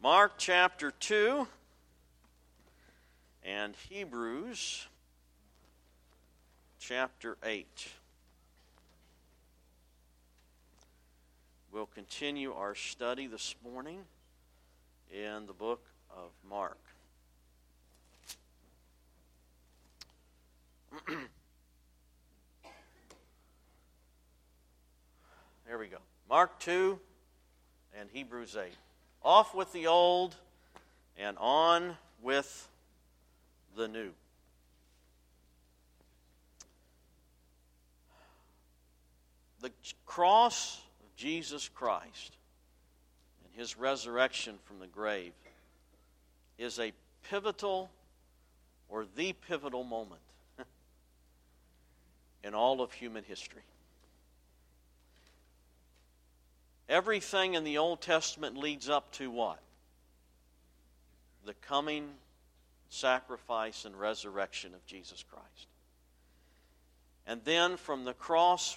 Mark chapter 2 and Hebrews chapter 8. We'll continue our study this morning in the book of Mark. There we go. Mark 2 and Hebrews 8. Off with the old and on with the new. The cross of Jesus Christ and His resurrection from the grave is a pivotal or the pivotal moment in all of human history. Everything in the Old Testament leads up to what? The coming sacrifice and resurrection of Jesus Christ. And then from the cross,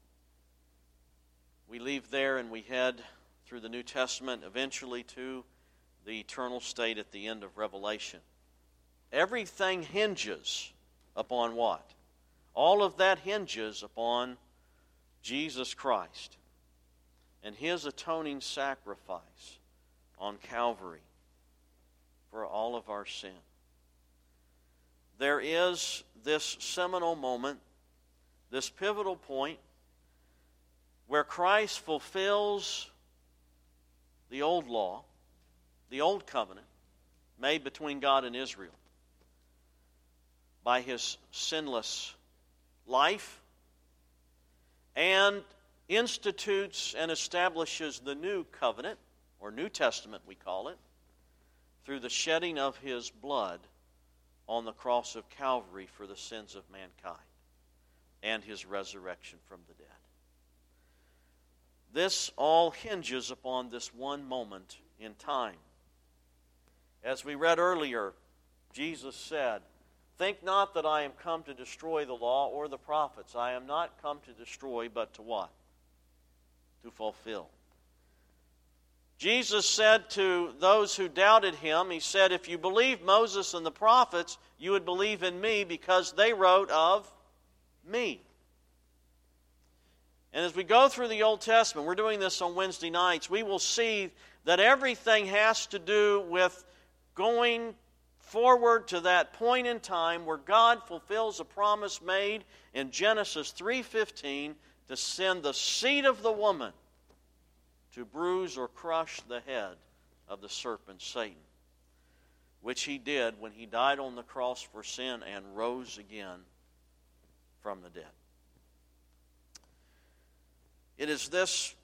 we leave there and we head through the New Testament eventually to the eternal state at the end of Revelation. Everything hinges upon what? All of that hinges upon Jesus Christ and His atoning sacrifice on Calvary for all of our sin. There is this seminal moment, this pivotal point, where Christ fulfills the old law, the old covenant, made between God and Israel by His sinless life, and institutes and establishes the new covenant, or New Testament we call it, through the shedding of His blood on the cross of Calvary for the sins of mankind and His resurrection from the dead. This all hinges upon this one moment in time. As we read earlier, Jesus said, "Think not that I am come to destroy the law or the prophets. I am not come to destroy, but to what? To fulfill." Jesus said to those who doubted Him, He said, "If you believe Moses and the prophets, you would believe in me because they wrote of me." And as we go through the Old Testament, we're doing this on Wednesday nights, we will see that everything has to do with going forward to that point in time where God fulfills a promise made in Genesis 3:15 to send the seed of the woman to bruise or crush the head of the serpent Satan, which He did when He died on the cross for sin and rose again from the dead. It is this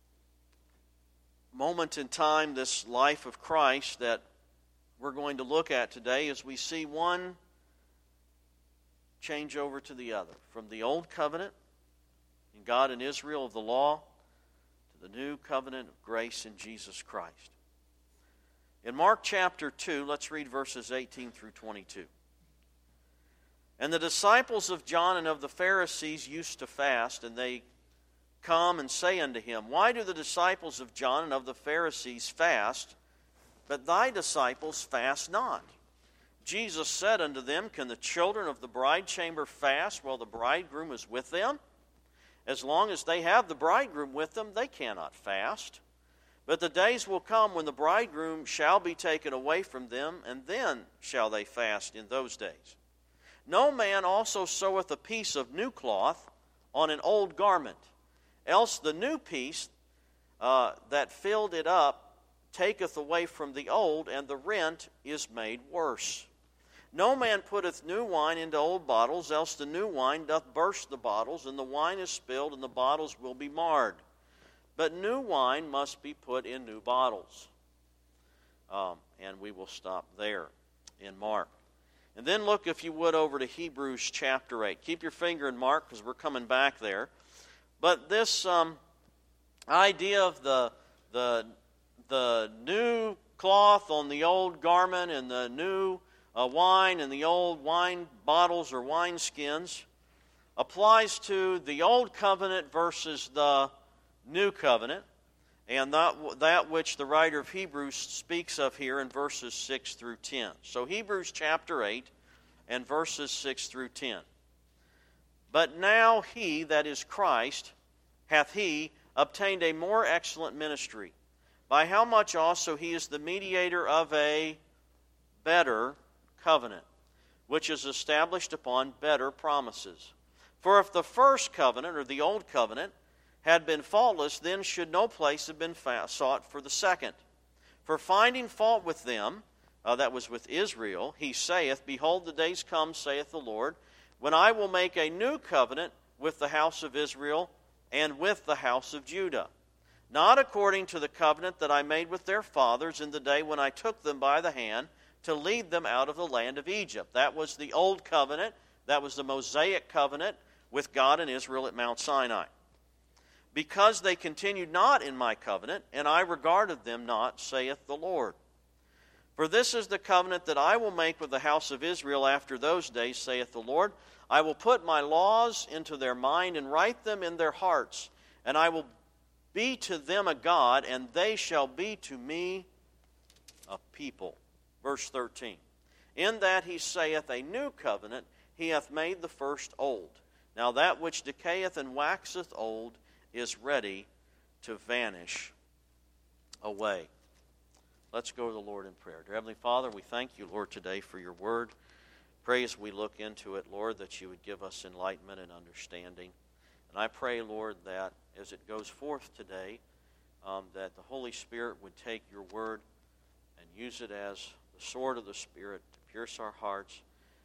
moment in time, this life of Christ, that we're going to look at today as we see one change over to the other. From the old covenant in God and Israel of the law to the new covenant of grace in Jesus Christ. In Mark chapter 2, let's read verses 18 through 22. "And the disciples of John and of the Pharisees used to fast, and they come and say unto Him, Why do the disciples of John and of the Pharisees fast, but thy disciples fast not? Jesus said unto them, Can the children of the bride chamber fast while the bridegroom is with them? As long as they have the bridegroom with them, they cannot fast. But the days will come when the bridegroom shall be taken away from them, and then shall they fast in those days. No man also seweth a piece of new cloth on an old garment, else the new piece that filled it up taketh away from the old, and the rent is made worse. No man putteth new wine into old bottles, else the new wine doth burst the bottles, and the wine is spilled, and the bottles will be marred. But new wine must be put in new bottles." And we will stop there in Mark. And then look, if you would, over to Hebrews chapter 8. Keep your finger in Mark because we're coming back there. But this idea of the new cloth on the old garment and the new wine and the old wine bottles or wineskins applies to the old covenant versus the new covenant. and that which the writer of Hebrews speaks of here in verses 6 through 10. So Hebrews chapter 8 and verses 6 through 10. But now he, that is Christ, hath he obtained a more excellent ministry, by how much also he is the mediator of a better covenant, which is established upon better promises. For if the first covenant, or the old covenant, had been faultless, then should no place have been sought for the second. For finding fault with them, that was with Israel, he saith, Behold, the days come, saith the Lord, when I will make a new covenant with the house of Israel and with the house of Judah, not according to the covenant that I made with their fathers in the day when I took them by the hand to lead them out of the land of Egypt. That was the old covenant. That was the Mosaic covenant with God and Israel at Mount Sinai. Because they continued not in my covenant, and I regarded them not, saith the Lord. For this is the covenant that I will make with the house of Israel after those days, saith the Lord. I will put my laws into their mind and write them in their hearts, and I will be to them a God, and they shall be to me a people. Verse 13. In that he saith, A new covenant he hath made the first old. Now that which decayeth and waxeth old is ready to vanish away. Let's go to the Lord in prayer. Dear Heavenly Father, we thank you, Lord, today for your word. Pray as we look into it, Lord, that you would give us enlightenment and understanding. And I pray, Lord, that as it goes forth today, that the Holy Spirit would take your word and use it as the sword of the Spirit to pierce our hearts,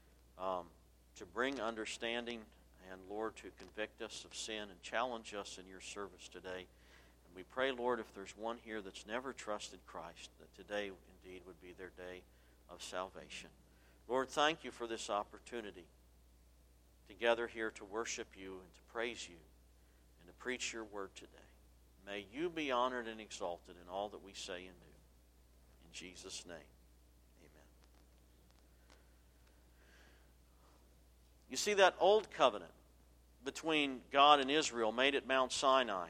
to bring understanding, and, Lord, to convict us of sin and challenge us in your service today. And we pray, Lord, if there's one here that's never trusted Christ, that today indeed would be their day of salvation. Lord, thank you for this opportunity to gather here to worship you and to praise you and to preach your word today. May you be honored and exalted in all that we say and do. In Jesus' name, amen. You see, that old covenant between God and Israel made at Mount Sinai.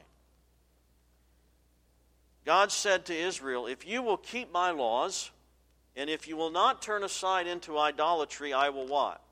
God said to Israel, if you will keep my laws, and if you will not turn aside into idolatry, I will what?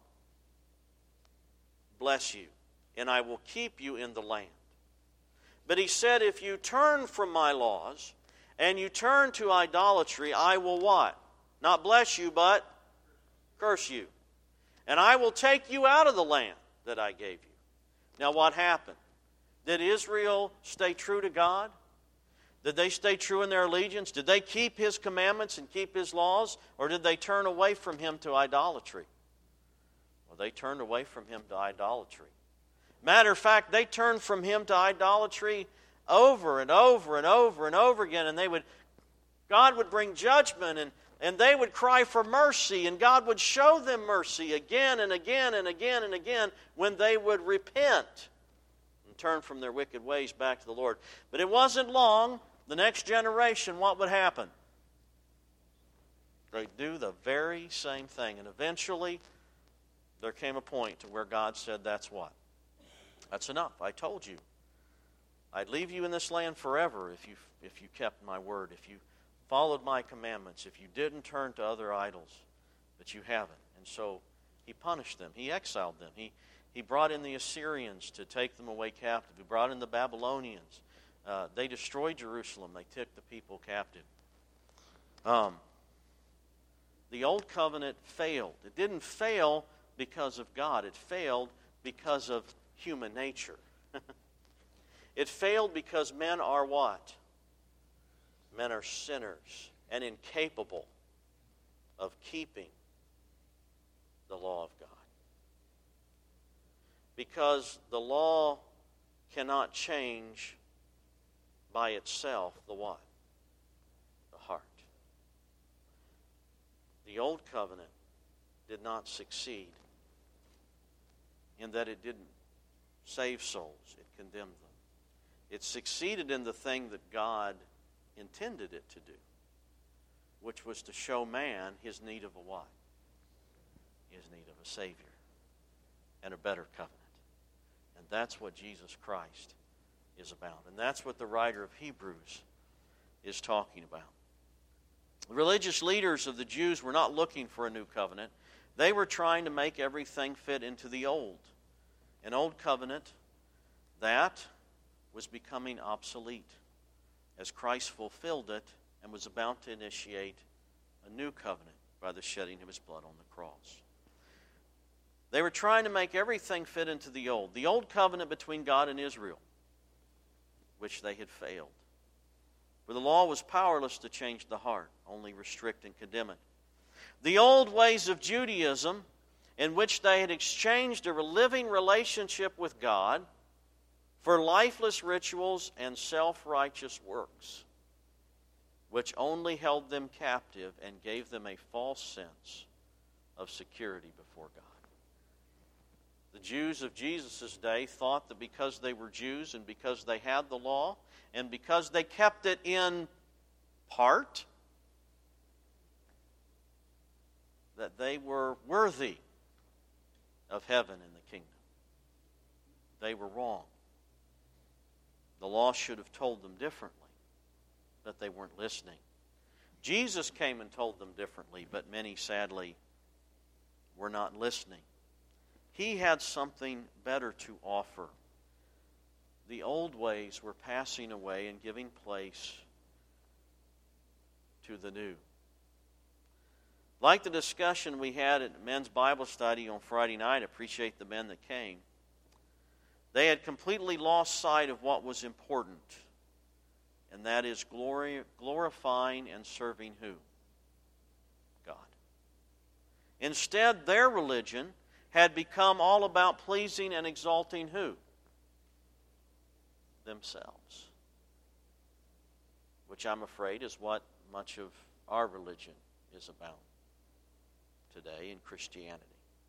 Bless you, and I will keep you in the land. But he said, if you turn from my laws, and you turn to idolatry, I will what? Not bless you, but curse you. And I will take you out of the land that I gave you. Now what happened? Did Israel stay true to God? Did they stay true in their allegiance? Did they keep his commandments and keep his laws? Or did they turn away from him to idolatry? Well, they turned away from him to idolatry. Matter of fact, they turned from him to idolatry over and over and over and over again. And God would bring judgment, and they would cry for mercy, and God would show them mercy again and again and again and again when they would repent and turn from their wicked ways back to the Lord. But it wasn't long. The next generation, what would happen? They'd do the very same thing. And eventually, there came a point to where God said, that's what? That's enough. I told you. I'd leave you in this land forever if you kept my word, if you followed my commandments, if you didn't turn to other idols. But you haven't. And so he punished them. He exiled them. He brought in the Assyrians to take them away captive. He brought in the Babylonians. They destroyed Jerusalem. They took the people captive. The old covenant failed. It didn't fail because of God. It failed because of human nature. It failed because men are what? Men are sinners and incapable of keeping the law of God. Because the law cannot change by itself the what? The heart. The old covenant did not succeed in that it didn't save souls. It condemned them. It succeeded in the thing that God intended it to do, which was to show man his need of a what? His need of a Savior and a better covenant. And that's what Jesus Christ is about. And that's what the writer of Hebrews is talking about. The religious leaders of the Jews were not looking for a new covenant. They were trying to make everything fit into the old. An old covenant that was becoming obsolete as Christ fulfilled it and was about to initiate a new covenant by the shedding of His blood on the cross. They were trying to make everything fit into the old covenant between God and Israel, which they had failed. For the law was powerless to change the heart, only restrict and condemn it. The old ways of Judaism, in which they had exchanged a living relationship with God for lifeless rituals and self-righteous works, which only held them captive and gave them a false sense of security before God. The Jews of Jesus' day thought that because they were Jews and because they had the law and because they kept it in part, that they were worthy of heaven and the kingdom. They were wrong. The law should have told them differently, but they weren't listening. Jesus came and told them differently, but many, sadly, were not listening. He had something better to offer. The old ways were passing away and giving place to the new. Like the discussion we had at men's Bible study on Friday night, I appreciate the men that came. They had completely lost sight of what was important, and that is glorifying and serving who? God. Instead, their religion had become all about pleasing and exalting who? Themselves. Which I'm afraid is what much of our religion is about today in Christianity.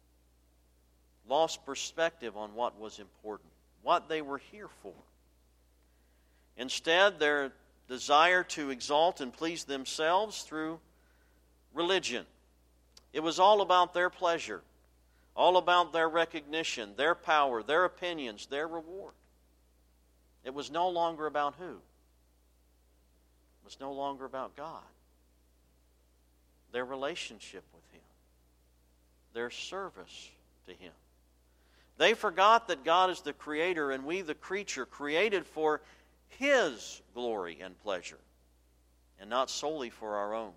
Lost perspective on what was important, what they were here for. Instead, their desire to exalt and please themselves through religion. It was all about their pleasure, all about their recognition, their power, their opinions, their reward. It was no longer about who? It was no longer about God. Their relationship with Him. Their service to Him. They forgot that God is the Creator and we the creature, created for His glory and pleasure, and not solely for our own.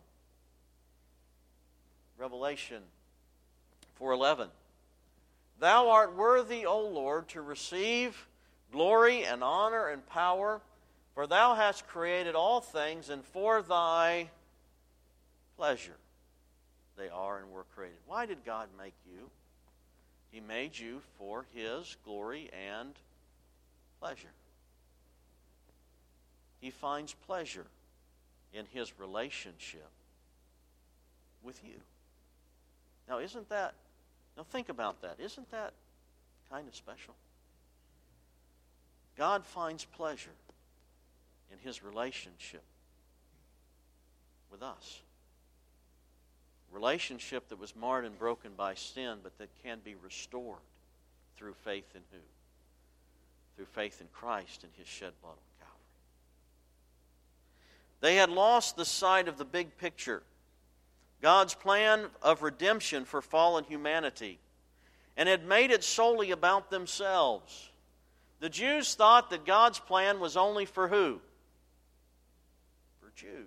Revelation 4:11. Thou art worthy, O Lord, to receive glory and honor and power, for Thou hast created all things, and for Thy pleasure they are and were created. Why did God make you? He made you for His glory and pleasure. He finds pleasure in His relationship with you. Now, think about that. Isn't that kind of special? God finds pleasure in His relationship with us. Relationship that was marred and broken by sin, but that can be restored through faith in who? Through faith in Christ and His shed blood on Calvary. They had lost the sight of the big picture, God's plan of redemption for fallen humanity, and had made it solely about themselves. The Jews thought that God's plan was only for who? For Jews.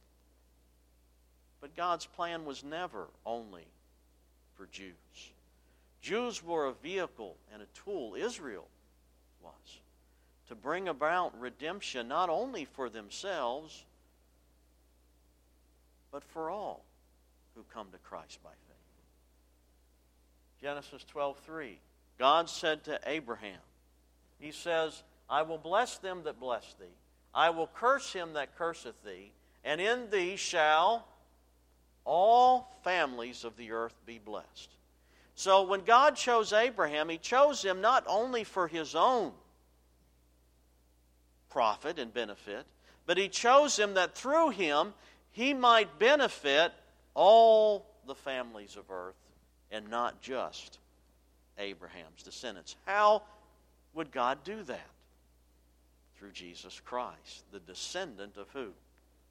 But God's plan was never only for Jews. Jews were a vehicle and a tool, Israel was, to bring about redemption not only for themselves, but for all who come to Christ by faith. Genesis 12:3. God said to Abraham, He says, I will bless them that bless thee. I will curse him that curseth thee. And in thee shall all families of the earth be blessed. So when God chose Abraham, He chose him not only for His own profit and benefit, but He chose him that through him he might benefit all the families of earth and not just Abraham's descendants. How would God do that? Through Jesus Christ, the descendant of who?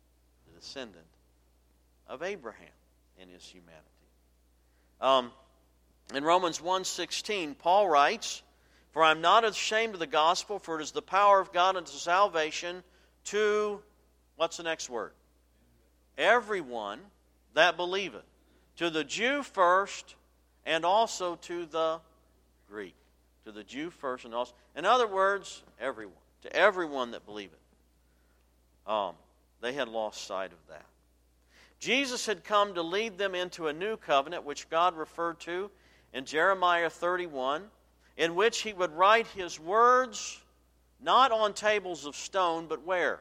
descendant of Abraham in his humanity. In Romans 1:16, Paul writes, "For I am not ashamed of the gospel, for it is the power of God unto salvation to," what's the next word? "Everyone that believeth, to the Jew first, and also to the Greek." To the Jew first and also. In other words, everyone. To everyone that believeth. They had lost sight of that. Jesus had come to lead them into a new covenant, which God referred to in Jeremiah 31, in which He would write His words not on tables of stone, but where?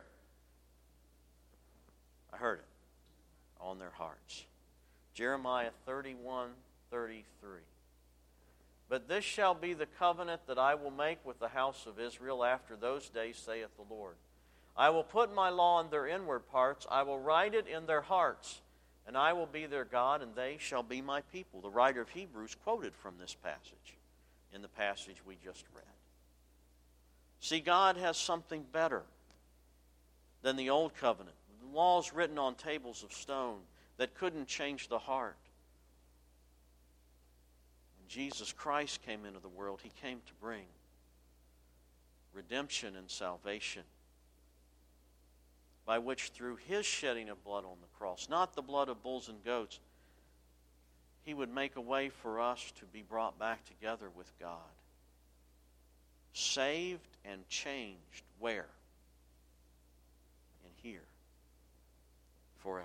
I heard it. On their hearts. Jeremiah 31:33. "But this shall be the covenant that I will make with the house of Israel after those days, saith the Lord. I will put my law in their inward parts, I will write it in their hearts, and I will be their God, and they shall be my people." The writer of Hebrews quoted from this passage in the passage we just read. See, God has something better than the old covenant. The laws written on tables of stone that couldn't change the heart. When Jesus Christ came into the world, He came to bring redemption and salvation, by which through His shedding of blood on the cross, not the blood of bulls and goats, He would make a way for us to be brought back together with God. Saved and changed where? In here. Forever.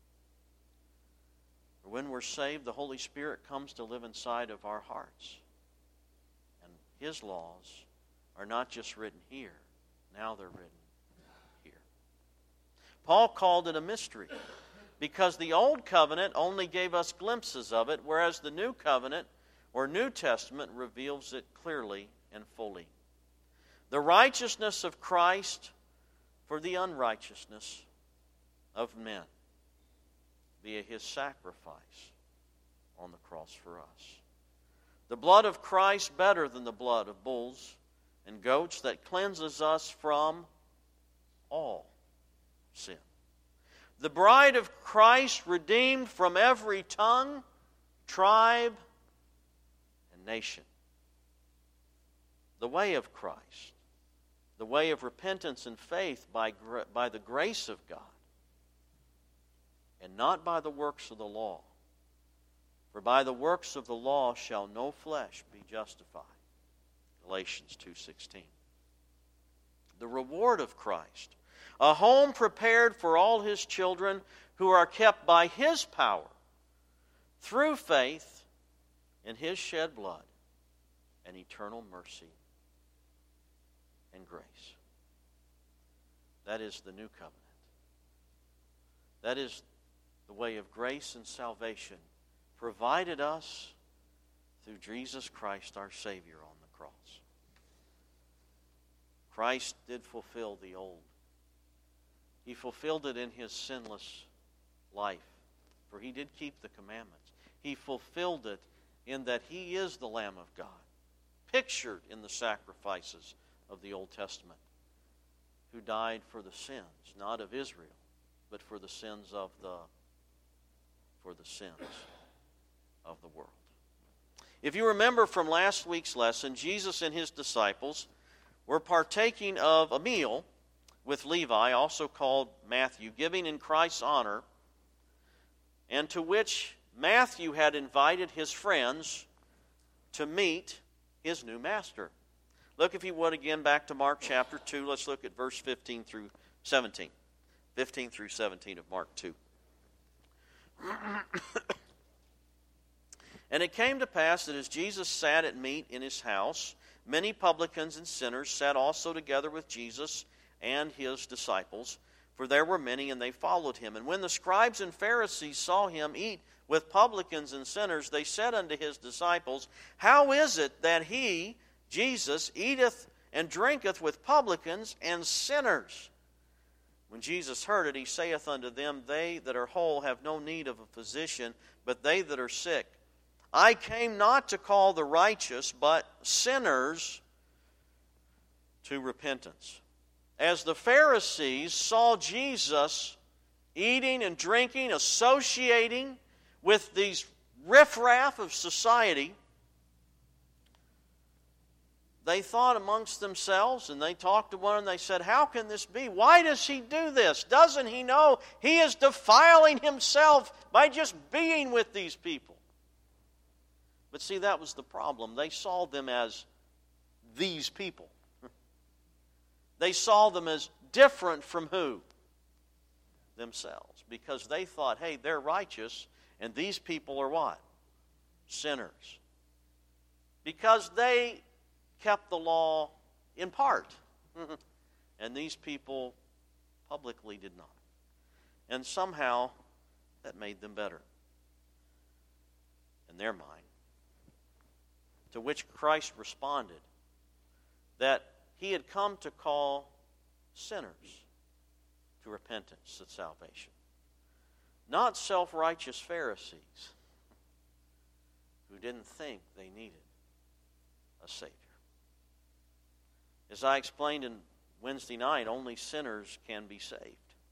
When we're saved, the Holy Spirit comes to live inside of our hearts. And His laws are not just written here. Now they're written here. Paul called it a mystery because the Old Covenant only gave us glimpses of it, whereas the New Covenant or New Testament reveals it clearly and fully. The righteousness of Christ for the unrighteousness of men via His sacrifice on the cross for us. The blood of Christ better than the blood of bulls and goats that cleanses us from all sin. The bride of Christ redeemed from every tongue, tribe, and nation. The way of Christ, the way of repentance and faith by the grace of God, and not by the works of the law. For by the works of the law shall no flesh be justified. Galatians 2:16. The reward of Christ, a home prepared for all His children who are kept by His power through faith in His shed blood and eternal mercy and grace. That is the new covenant. That is the way of grace and salvation provided us through Jesus Christ our Savior on the cross. Christ did fulfill the old. He fulfilled it in His sinless life, for He did keep the commandments. He fulfilled it in that He is the Lamb of God, pictured in the sacrifices of the Old Testament, who died for the sins, not of Israel, but for the sins of the world. If you remember from last week's lesson, Jesus and His disciples were partaking of a meal with Levi, also called Matthew, giving in Christ's honor, and to which Matthew had invited his friends to meet his new master. Look, if you would, again back to Mark chapter 2. Let's look at verse 15 through 17. 15 through 17 of Mark 2. And it came to pass that as Jesus sat at meat in His house, many publicans and sinners sat also together with Jesus and His disciples, for there were many, and they followed Him. And when the scribes and Pharisees saw Him eat with publicans and sinners, they said unto His disciples, How is it that He, Jesus, eateth and drinketh with publicans and sinners? When Jesus heard it, He saith unto them, They that are whole have no need of a physician, but they that are sick. I came not to call the righteous, but sinners to repentance. As the Pharisees saw Jesus eating and drinking, associating with these riffraff of society, they thought amongst themselves, and they talked to one another, and they said, how can this be? Why does he do this? Doesn't he know he is defiling himself by just being with these people? But see, that was the problem. They saw them as these people. They saw them as different from who? Themselves. Because they thought, hey, they're righteous, and these people are what? Sinners. Because they kept the law in part. And these people publicly did not. And somehow that made them better in their mind. To which Christ responded that he had come to call sinners to repentance and salvation. Not self-righteous Pharisees who didn't think they needed a Savior. As I explained in Wednesday night, only sinners can be saved.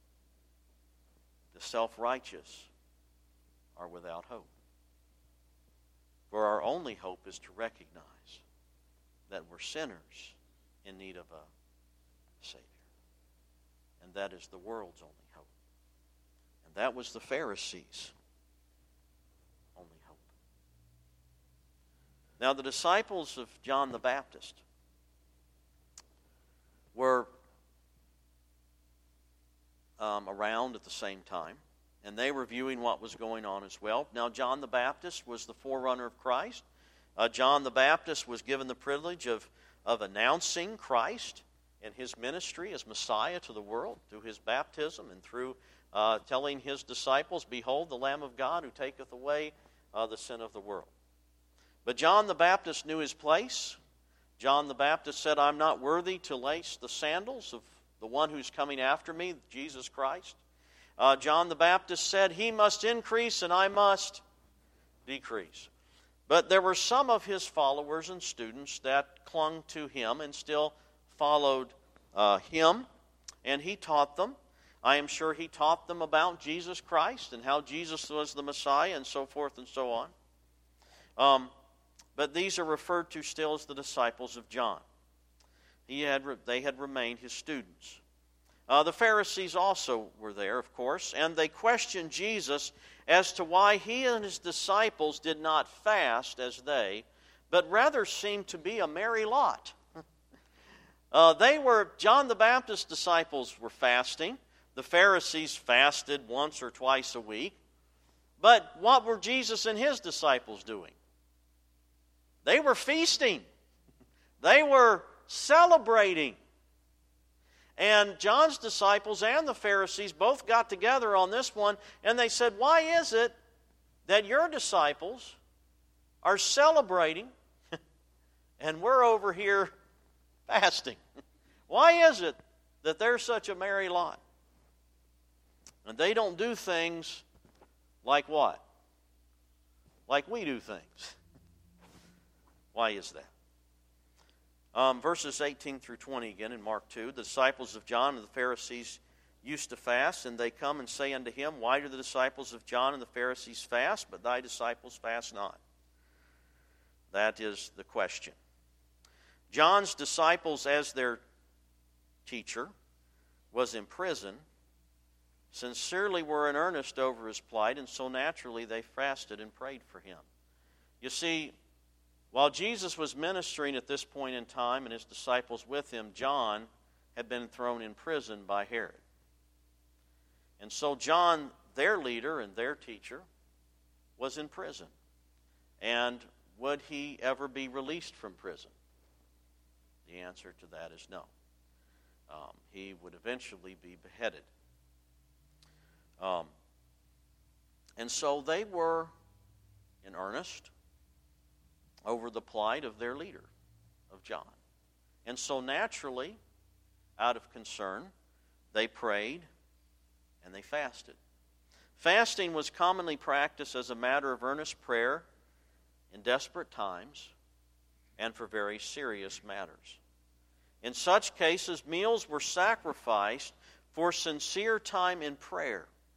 The self-righteous are without hope. For our only hope is to recognize that we're sinners in need of a Savior. And that is the world's only hope. And that was the Pharisees' only hope. Now the disciples of John the Baptist were around at the same time, and they were viewing what was going on as well. Now, John the Baptist was the forerunner of Christ. John the Baptist was given the privilege of announcing Christ and his ministry as Messiah to the world through his baptism and through telling his disciples, behold, the Lamb of God who taketh away the sin of the world. But John the Baptist knew his place. John the Baptist said, I'm not worthy to lace the sandals of the one who's coming after me, Jesus Christ. John the Baptist said, he must increase and I must decrease. But there were some of his followers and students that clung to him and still followed him, and he taught them. I am sure he taught them about Jesus Christ and how Jesus was the Messiah and so forth and so on. But these are referred to still as the disciples of John. They had remained his students. The Pharisees also were there, of course, and they questioned Jesus as to why he and his disciples did not fast as they, but rather seemed to be a merry lot. John the Baptist's disciples were fasting. The Pharisees fasted once or twice a week. But what were Jesus and his disciples doing? They were feasting. They were celebrating. And John's disciples and the Pharisees both got together on this one, and they said, why is it that your disciples are celebrating and we're over here fasting? Why is it that they're such a merry lot? And they don't do things like what? Like we do things. Why is that? Verses 18 through 20 again in Mark 2. The disciples of John and the Pharisees used to fast, and they come and say unto him, why do the disciples of John and the Pharisees fast, but thy disciples fast not? That is the question. John's disciples, as their teacher, was in prison, sincerely were in earnest over his plight, and so naturally they fasted and prayed for him. You see, while Jesus was ministering at this point in time and his disciples with him, John had been thrown in prison by Herod. And so John, their leader and their teacher, was in prison. And would he ever be released from prison? The answer to that is no. He would eventually be beheaded. And so they were in earnest over the plight of their leader, of John. And so naturally, out of concern, they prayed and they fasted. Fasting was commonly practiced as a matter of earnest prayer in desperate times and for very serious matters. In such cases, meals were sacrificed for sincere time in prayer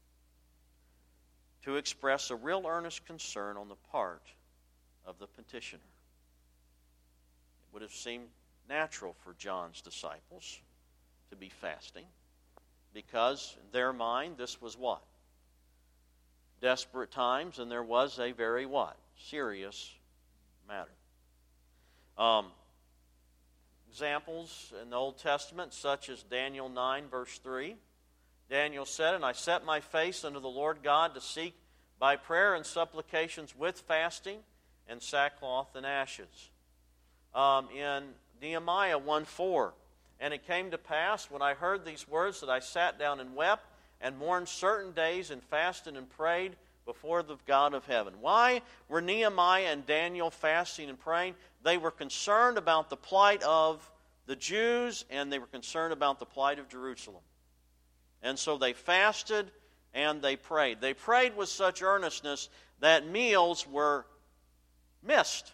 to express a real earnest concern on the part of the petitioner. It would have seemed natural for John's disciples to be fasting, because in their mind this was what? Desperate times, and there was a very what? Serious matter. Examples in the Old Testament, such as Daniel 9, verse 3. Daniel said, "And I set my face unto the Lord God to seek by prayer and supplications with fasting and sackcloth and ashes." In Nehemiah 1:4, "And it came to pass, when I heard these words, that I sat down and wept, and mourned certain days, and fasted and prayed before the God of heaven." Why were Nehemiah and Daniel fasting and praying? They were concerned about the plight of the Jews, and they were concerned about the plight of Jerusalem. And so they fasted and they prayed. They prayed with such earnestness that meals were missed,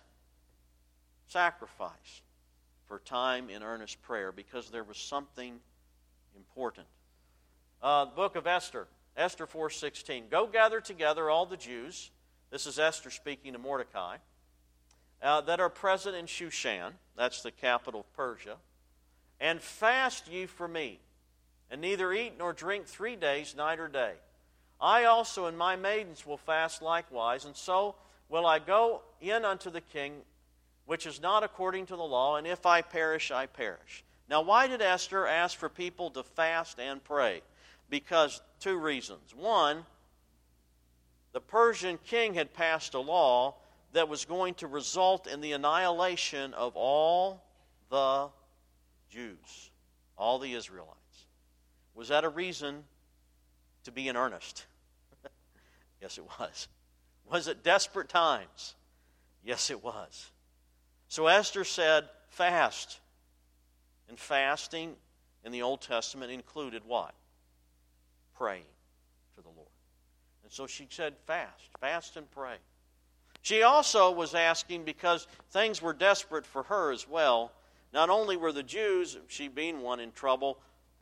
sacrificed for time in earnest prayer, because there was something important. The book of Esther, Esther 4:16. "Go gather together all the Jews," this is Esther speaking to Mordecai, "that are present in Shushan," that's the capital of Persia, "and fast ye for me, and neither eat nor drink 3 days, night or day. I also and my maidens will fast likewise, and so will I go in unto the king, which is not according to the law, and if I perish, I perish." Now, why did Esther ask for people to fast and pray? Because 2 reasons. One, the Persian king had passed a law that was going to result in the annihilation of all the Jews, all the Israelites. Was that a reason to be in earnest? Yes, it was. Was it desperate times? Yes, it was. So Esther said, fast. And fasting in the Old Testament included what? Praying to the Lord. And so she said, fast and pray. She also was asking, because things were desperate for her as well. Not only were the Jews, she being one, in trouble,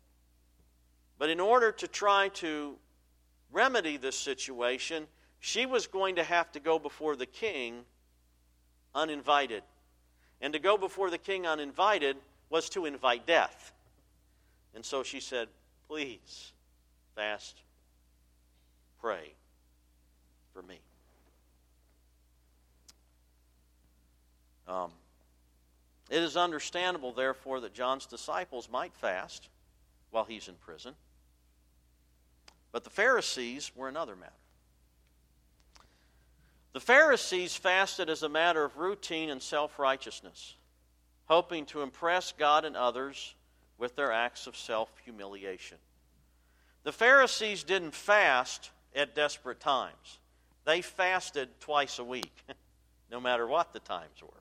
but in order to try to remedy this situation, she was going to have to go before the king uninvited. And to go before the king uninvited was to invite death. And so she said, please, fast, pray for me. It is understandable, therefore, that John's disciples might fast while he's in prison. But the Pharisees were another matter. The Pharisees fasted as a matter of routine and self-righteousness, hoping to impress God and others with their acts of self-humiliation. The Pharisees didn't fast at desperate times. They fasted twice a week, no matter what the times were.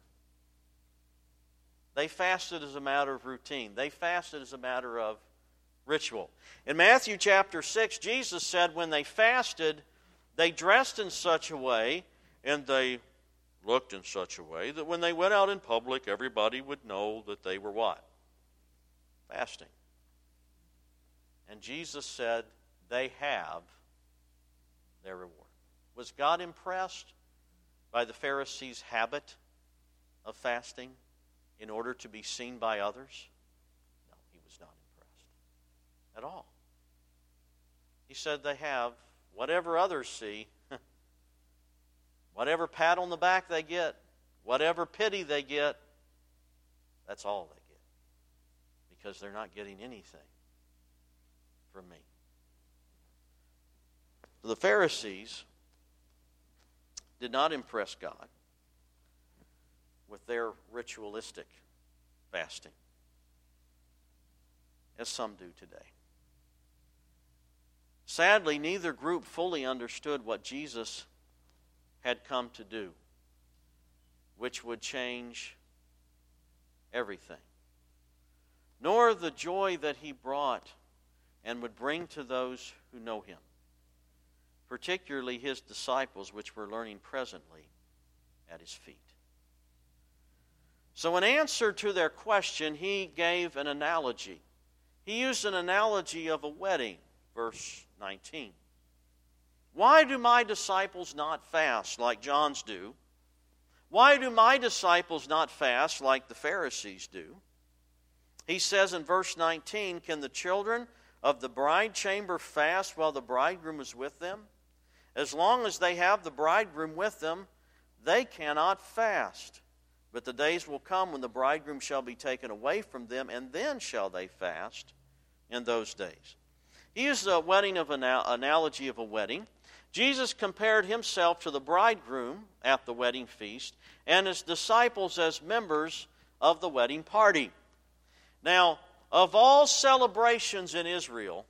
They fasted as a matter of routine. They fasted as a matter of ritual. In Matthew chapter 6, Jesus said when they fasted, they dressed in such a way and they looked in such a way that when they went out in public, everybody would know that they were what? Fasting. And Jesus said, they have their reward. Was God impressed by the Pharisees' habit of fasting in order to be seen by others? No, he was not impressed at all. He said they have whatever others see, whatever pat on the back they get, whatever pity they get, that's all they get. Because they're not getting anything from me. The Pharisees did not impress God with their ritualistic fasting, as some do today. Sadly, neither group fully understood what Jesus had come to do, which would change everything, nor the joy that he brought and would bring to those who know him, particularly his disciples, which we're learning presently at his feet. So in answer to their question, he gave an analogy. He used an analogy of a wedding, verse 19. Why do my disciples not fast like John's do? Why do my disciples not fast like the Pharisees do? He says in verse 19, can the children of the bride chamber fast while the bridegroom is with them? As long as they have the bridegroom with them, they cannot fast. But the days will come when the bridegroom shall be taken away from them, and then shall they fast in those days. He used a wedding of analogy of a wedding. Jesus compared himself to the bridegroom at the wedding feast and his disciples as members of the wedding party. Now, of all celebrations in Israel,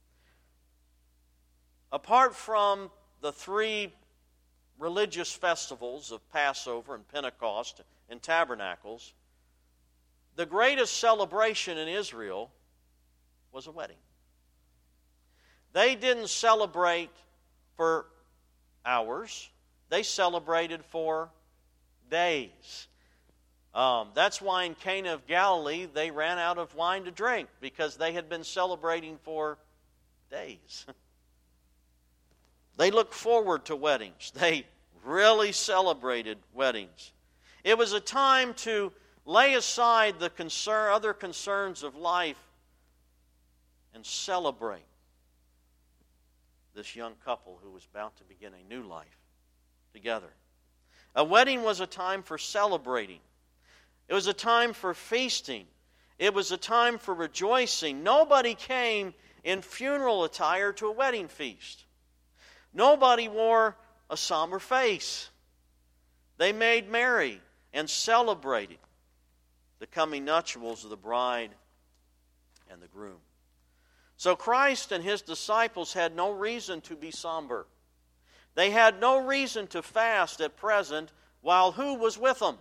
apart from the three religious festivals of Passover and Pentecost and Tabernacles, the greatest celebration in Israel was a wedding. They didn't celebrate for hours. They celebrated for days. That's why in Cana of Galilee they ran out of wine to drink, because they had been celebrating for days. They looked forward to weddings. They really celebrated weddings. It was a time to lay aside the other concerns of life and celebrate this young couple who was about to begin a new life together. A wedding was a time for celebrating. It was a time for feasting. It was a time for rejoicing. Nobody came in funeral attire to a wedding feast. Nobody wore a somber face. They made merry and celebrated the coming nuptials of the bride and the groom. So Christ and his disciples had no reason to be somber. They had no reason to fast at present, while who was with them?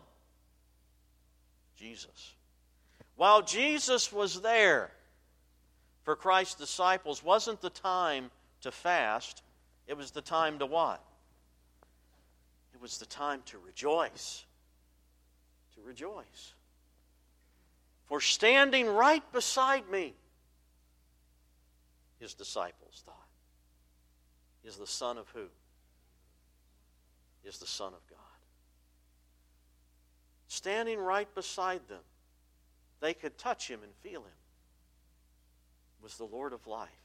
Jesus. While Jesus was there, for Christ's disciples wasn't the time to fast. It was the time to what? It was the time to rejoice. To rejoice. For standing right beside me, his disciples thought, is the Son of who? Is the Son of God. Standing right beside them, they could touch him and feel him, was the Lord of life.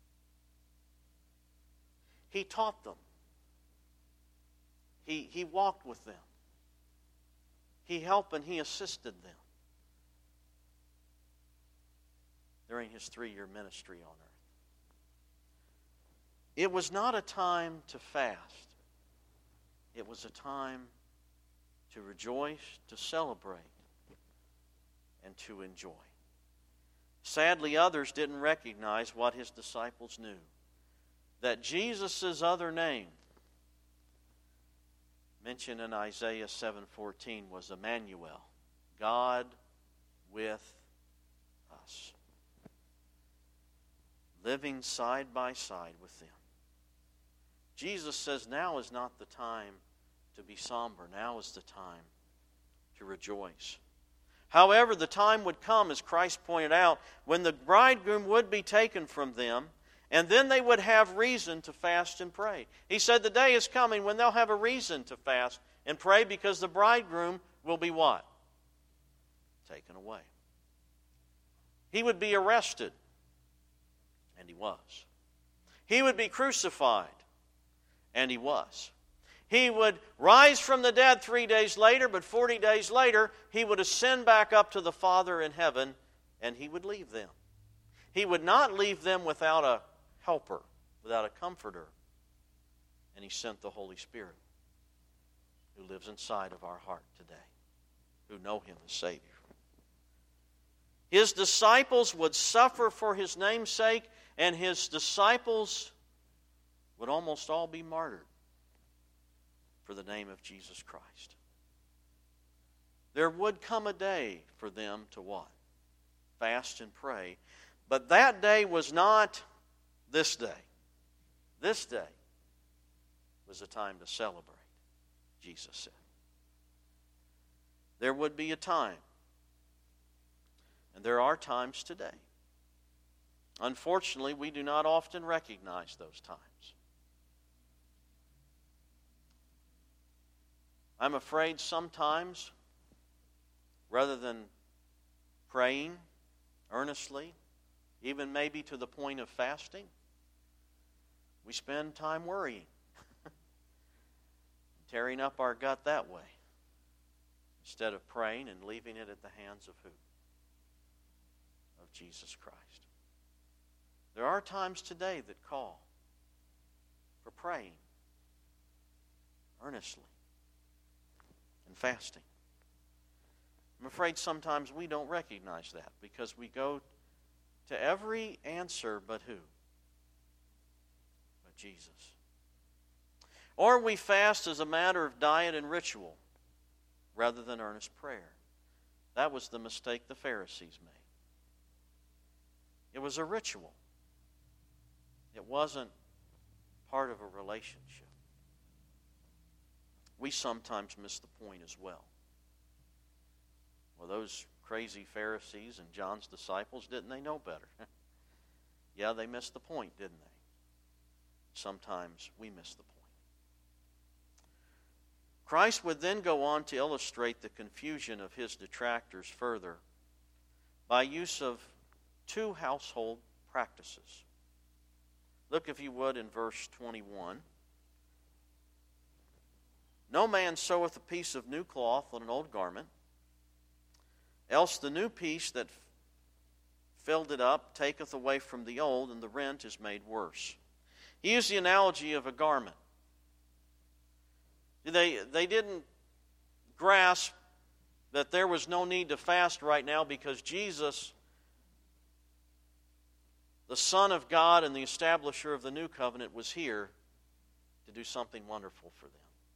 He taught them. He walked with them. He helped and he assisted them during his 3-year ministry on earth. It was not a time to fast. It was a time to rejoice, to celebrate, and to enjoy. Sadly, others didn't recognize what his disciples knew, that Jesus' other name, mentioned in Isaiah 7:14, was Emmanuel, God with us, living side by side with them. Jesus says now is not the time to be somber. Now is the time to rejoice. However, the time would come, as Christ pointed out, when the bridegroom would be taken from them, and then they would have reason to fast and pray. He said the day is coming when they'll have a reason to fast and pray, because the bridegroom will be what? Taken away. He would be arrested, and he was. He would be crucified, and he was. He would rise from the dead 3 days later, but 40 days later, he would ascend back up to the Father in heaven, and he would leave them. He would not leave them without a helper, without a comforter. And he sent the Holy Spirit, who lives inside of our heart today, who know him as Savior. His disciples would suffer for his name's sake, and his disciples would almost all be martyred for the name of Jesus Christ. There would come a day for them to what? Fast and pray. But that day was not this day. This day was a time to celebrate, Jesus said. There would be a time, and there are times today. Unfortunately, we do not often recognize those times. I'm afraid sometimes, rather than praying earnestly, even maybe to the point of fasting, we spend time worrying, tearing up our gut that way, instead of praying and leaving it at the hands of who? Of Jesus Christ. There are times today that call for praying earnestly and fasting. I'm afraid sometimes we don't recognize that because we go to every answer but who? But Jesus. Or we fast as a matter of diet and ritual rather than earnest prayer. That was the mistake the Pharisees made. It was a ritual. It wasn't part of a relationship. We sometimes miss the point as well. Well, those crazy Pharisees and John's disciples, didn't they know better? Yeah, they missed the point, didn't they? Sometimes we miss the point. Christ would then go on to illustrate the confusion of his detractors further by use of two household practices. Look, if you would, in verse 21. No man seweth a piece of new cloth on an old garment, else the new piece that filled it up taketh away from the old, and the rent is made worse. He used the analogy of a garment. They didn't grasp that there was no need to fast right now because Jesus, the Son of God and the establisher of the new covenant, was here to do something wonderful for them.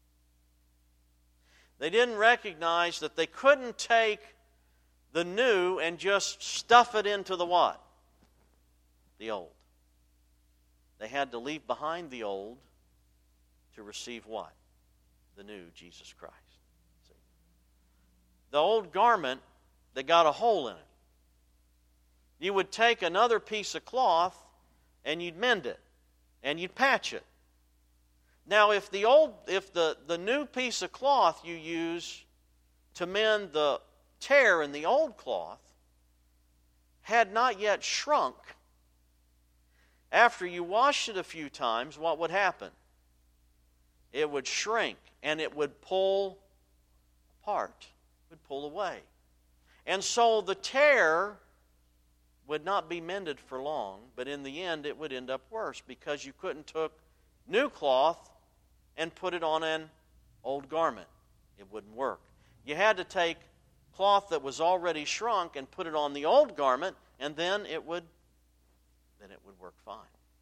They didn't recognize that they couldn't take the new and just stuff it into the what? The old. They had to leave behind the old to receive what? The new, Jesus Christ. See? The old garment that got a hole in it. You would take another piece of cloth and you'd mend it and you'd patch it. Now, if the new piece of cloth you use to mend the tear in the old cloth had not yet shrunk, after you washed it a few times, what would happen? It would shrink and it would pull apart, it would pull away. And so the tear would not be mended for long, but in the end it would end up worse because you couldn't took new cloth and put it on an old garment. It wouldn't work. You had to take cloth that was already shrunk and put it on the old garment, and then it would work fine.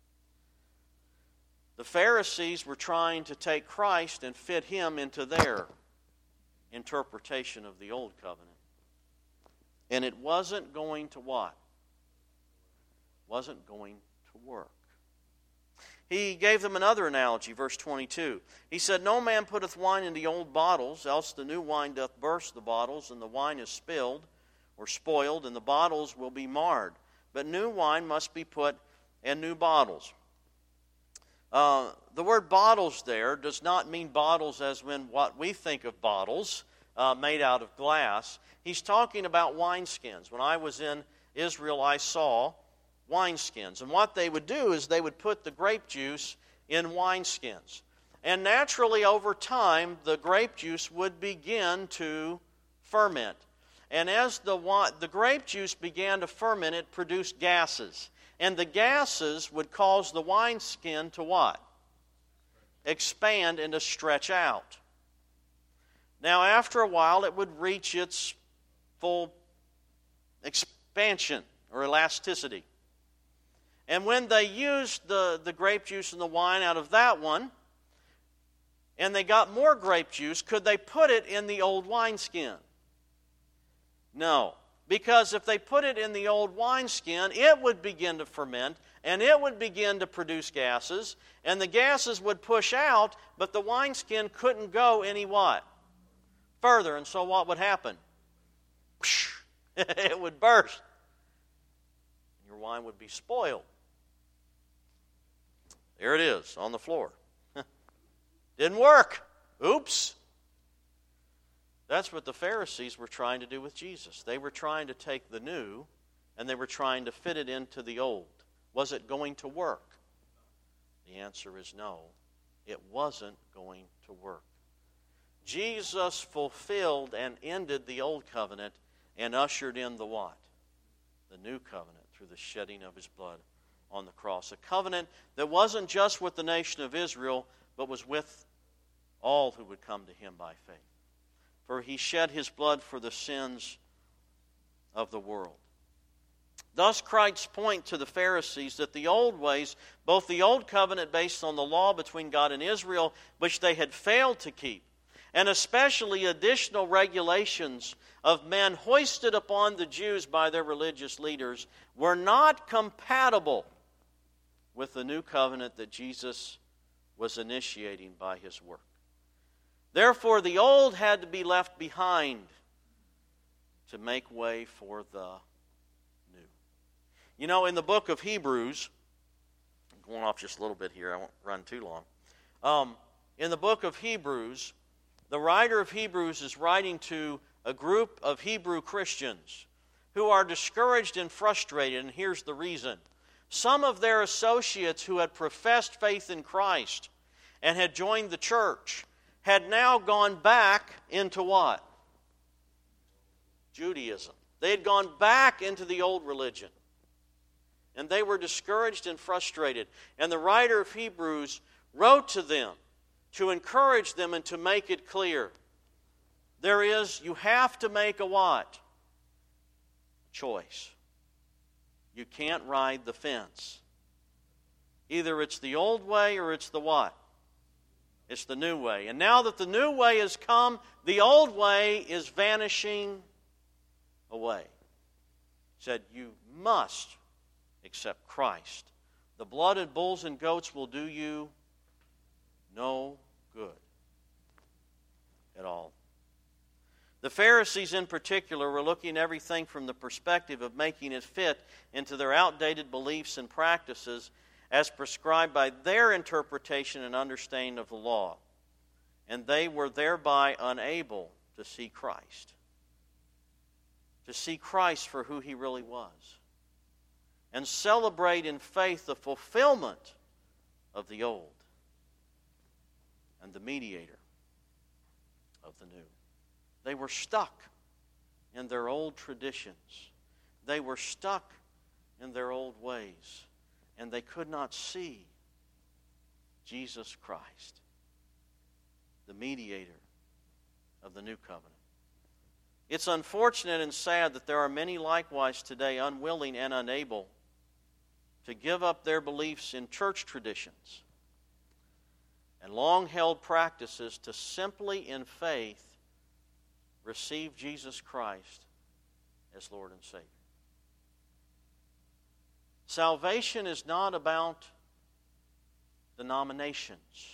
The Pharisees were trying to take Christ and fit him into their interpretation of the old covenant. And it wasn't going to what? Wasn't going to work. He gave them another analogy, verse 22. He said, No man putteth wine into old bottles, else the new wine doth burst the bottles, and the wine is spilled or spoiled, and the bottles will be marred. But new wine must be put in new bottles. The word bottles there does not mean bottles as when what we think of bottles made out of glass. He's talking about wineskins. When I was in Israel, I saw wineskins. And what they would do is they would put the grape juice in wineskins. And naturally, over time, the grape juice would begin to ferment. And as the grape juice began to ferment, it produced gases. And the gases would cause the wineskin to what? Expand and to stretch out. Now, after a while, it would reach its full expansion or elasticity. And when they used the grape juice and the wine out of that one, and they got more grape juice, could they put it in the old wineskin? No. Because if they put it in the old wineskin, it would begin to ferment, and it would begin to produce gases, and the gases would push out, but the wineskin couldn't go any what? Further. And so what would happen? It would burst. Your wine would be spoiled. There it is on the floor. Didn't work. Oops. That's what the Pharisees were trying to do with Jesus. They were trying to take the new and they were trying to fit it into the old. Was it going to work? The answer is no. It wasn't going to work. Jesus fulfilled and ended the old covenant and ushered in the what? The new covenant through the shedding of His blood on the cross. A covenant that wasn't just with the nation of Israel, but was with all who would come to Him by faith. For He shed His blood for the sins of the world. Thus Christ's point to the Pharisees that the old ways, both the old covenant based on the law between God and Israel, which they had failed to keep, and especially additional regulations of men hoisted upon the Jews by their religious leaders, were not compatible with the new covenant that Jesus was initiating by His work. Therefore, the old had to be left behind to make way for the new. You know, in the book of Hebrews, I'm going off just a little bit here, I won't run too long. In the book of Hebrews, the writer of Hebrews is writing to a group of Hebrew Christians who are discouraged and frustrated, and here's the reason. Some of their associates who had professed faith in Christ and had joined the church had now gone back into what? Judaism. They had gone back into the old religion. And they were discouraged and frustrated. And the writer of Hebrews wrote to them to encourage them and to make it clear. You have to make a what? Choice. You can't ride the fence. Either it's the old way or it's the what? It's the new way. And now that the new way has come, the old way is vanishing away. He said, you must accept Christ. The blood of bulls and goats will do you no good at all. The Pharisees in particular were looking at everything from the perspective of making it fit into their outdated beliefs and practices as prescribed by their interpretation and understanding of the law. And they were thereby unable to see Christ. To see Christ for who He really was. And celebrate in faith the fulfillment of the old and the mediator of the new. They were stuck in their old traditions. They were stuck in their old ways. And they could not see Jesus Christ, the mediator of the new covenant. It's unfortunate and sad that there are many likewise today unwilling and unable to give up their beliefs in church traditions and long-held practices to simply in faith receive Jesus Christ as Lord and Savior. Salvation is not about denominations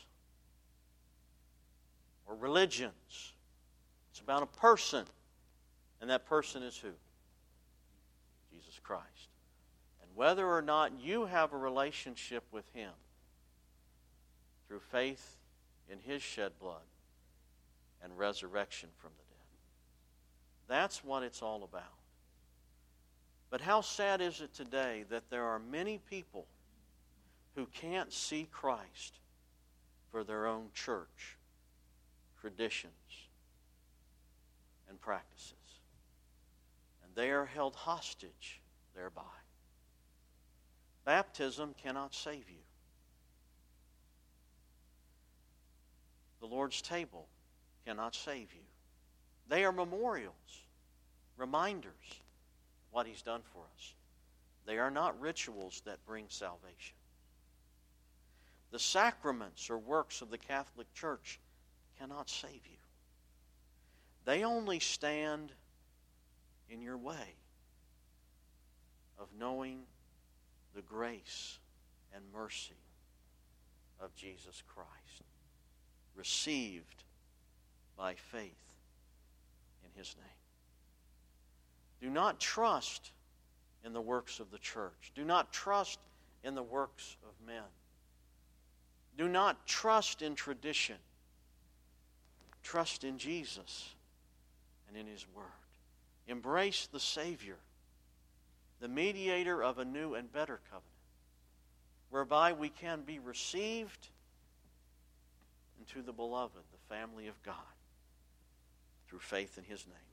or religions. It's about a person, and that person is who? Jesus Christ. And whether or not you have a relationship with Him through faith in His shed blood and resurrection from the dead. That's what it's all about. But how sad is it today that there are many people who can't see Christ for their own church traditions and practices. And they are held hostage thereby. Baptism cannot save you. The Lord's table cannot save you. They are memorials, reminders of what He's done for us. They are not rituals that bring salvation. The sacraments or works of the Catholic Church cannot save you. They only stand in your way of knowing the grace and mercy of Jesus Christ, received by faith in His name. Do not trust in the works of the church. Do not trust in the works of men. Do not trust in tradition. Trust in Jesus and in His Word. Embrace the Savior, the mediator of a new and better covenant, whereby we can be received into the beloved, the family of God, through faith in His name.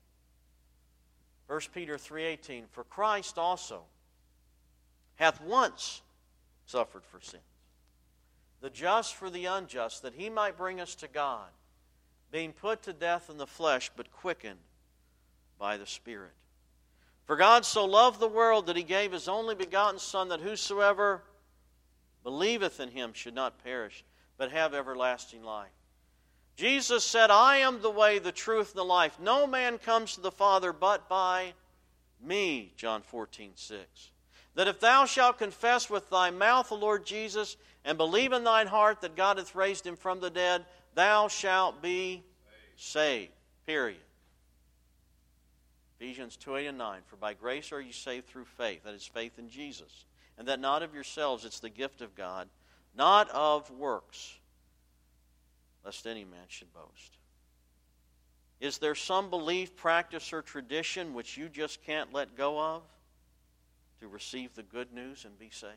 1 Peter 3:18, for Christ also hath once suffered for sins, the just for the unjust, that He might bring us to God, being put to death in the flesh, but quickened by the Spirit. For God so loved the world that He gave His only begotten Son, that whosoever believeth in Him should not perish, but have everlasting life. Jesus said, I am the way, the truth, and the life. No man comes to the Father but by me, John 14:6. That if thou shalt confess with thy mouth the Lord Jesus, and believe in thine heart that God hath raised Him from the dead, thou shalt be saved. Period. Ephesians 2:8 and 9. For by grace are you saved through faith, that is, faith in Jesus, and that not of yourselves, it's the gift of God, not of works, lest any man should boast. Is there some belief, practice, or tradition which you just can't let go of to receive the good news and be saved?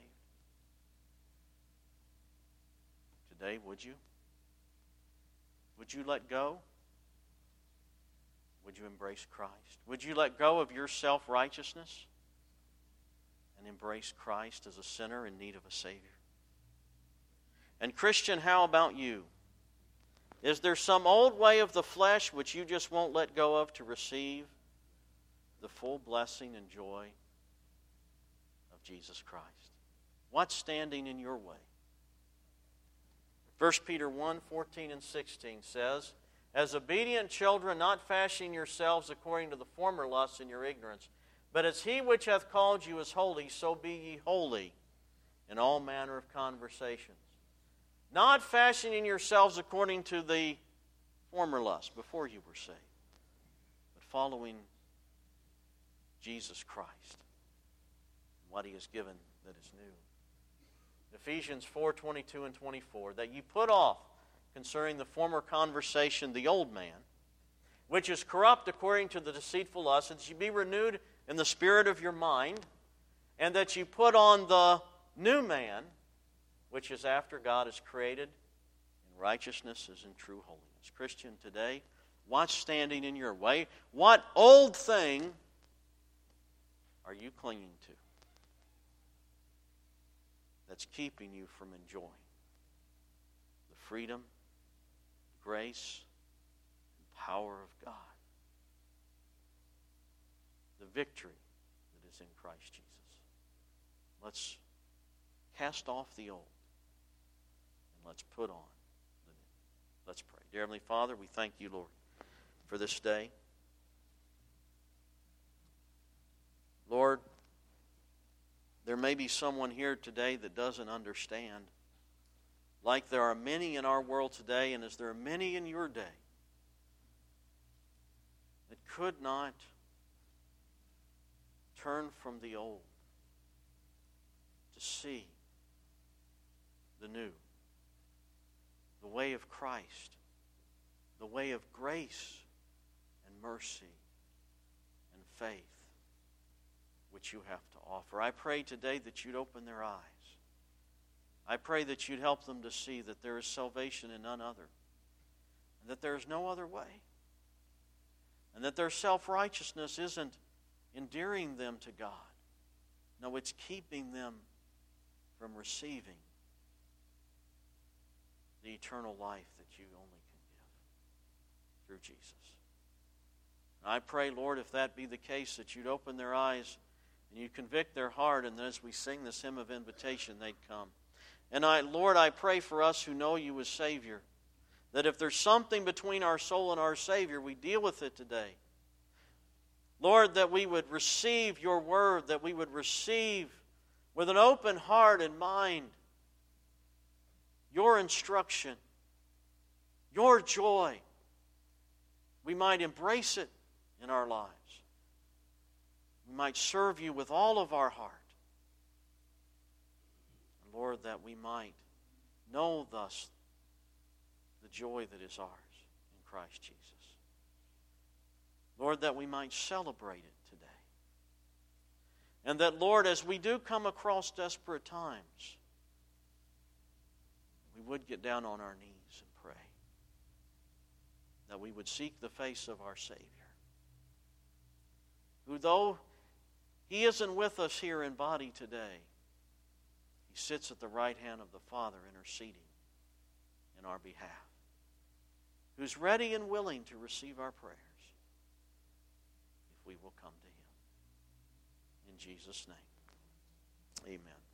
Today, would you? Would you let go? Would you embrace Christ? Would you let go of your self-righteousness and embrace Christ as a sinner in need of a Savior? And Christian, how about you? Is there some old way of the flesh which you just won't let go of to receive the full blessing and joy of Jesus Christ? What's standing in your way? 1 Peter 1:14 and 16 says, as obedient children, not fashioning yourselves according to the former lusts in your ignorance, but as He which hath called you is holy, so be ye holy in all manner of conversations. Not fashioning yourselves according to the former lust before you were saved, but following Jesus Christ, what He has given that is new. Ephesians 4:22 and 24, that you put off concerning the former conversation the old man, which is corrupt according to the deceitful lust, and that you be renewed in the spirit of your mind, and that you put on the new man, which is after God is created in righteousness as in true holiness. Christian, today, what's standing in your way? What old thing are you clinging to that's keeping you from enjoying the freedom, grace, and power of God? The victory that is in Christ Jesus. Let's cast off the old and let's put on the new. Let's pray. Dear Heavenly Father, we thank you, Lord, for this day. Lord, there may be someone here today that doesn't understand, like there are many in our world today, and as there are many in your day, that could not turn from the old to see the new, the way of Christ, the way of grace and mercy and faith which you have to offer. I pray today that you'd open their eyes. I pray that you'd help them to see that there is salvation in none other, and that there is no other way, and that their self-righteousness isn't endearing them to God. No, it's keeping them from receiving the eternal life that you only can give through Jesus. And I pray, Lord, if that be the case, that you'd open their eyes and you convict their heart, and as we sing this hymn of invitation, they'd come. And Lord, I pray for us who know you as Savior, that if there's something between our soul and our Savior, we deal with it today. Lord, that we would receive your word, that we would receive with an open heart and mind your instruction, your joy. We might embrace it in our lives. We might serve you with all of our heart. And Lord, that we might know thus the joy that is ours in Christ Jesus. Lord, that we might celebrate it today. And that, Lord, as we do come across desperate times, we would get down on our knees and pray. That we would seek the face of our Savior, who, though He isn't with us here in body today, He sits at the right hand of the Father interceding in our behalf, who's ready and willing to receive our prayers if we will come to Him. In Jesus' name, amen.